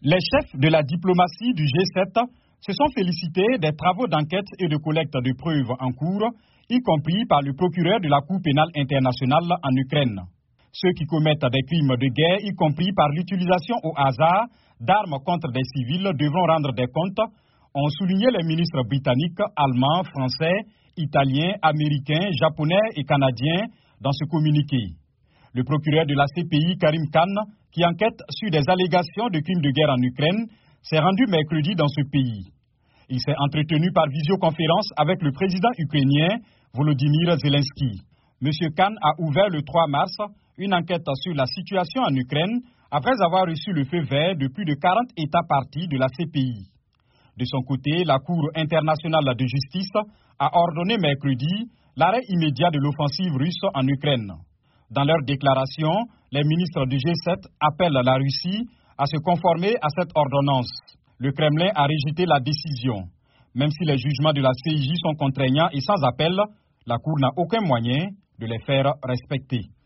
Les chefs de la diplomatie du G7 se sont félicités des travaux d'enquête et de collecte de preuves en cours, y compris par le procureur de la Cour pénale internationale en Ukraine. Ceux qui commettent des crimes de guerre, y compris par l'utilisation au hasard d'armes contre des civils, devront rendre des comptes, ont souligné les ministres britanniques, allemands, français, italiens, américains, japonais et canadiens dans ce communiqué. Le procureur de la CPI, Karim Khan, qui enquête sur des allégations de crimes de guerre en Ukraine, s'est rendu mercredi dans ce pays. Il s'est entretenu par visioconférence avec le président ukrainien Volodymyr Zelensky. M. Khan a ouvert le 3 mars une enquête sur la situation en Ukraine après avoir reçu le feu vert de plus de 40 États parties de la CPI. De son côté, la Cour internationale de justice a ordonné mercredi l'arrêt immédiat de l'offensive russe en Ukraine. Dans leur déclaration, les ministres du G7 appellent la Russie à se conformer à cette ordonnance. Le Kremlin a rejeté la décision. Même si les jugements de la CIJ sont contraignants et sans appel, la Cour n'a aucun moyen de les faire respecter.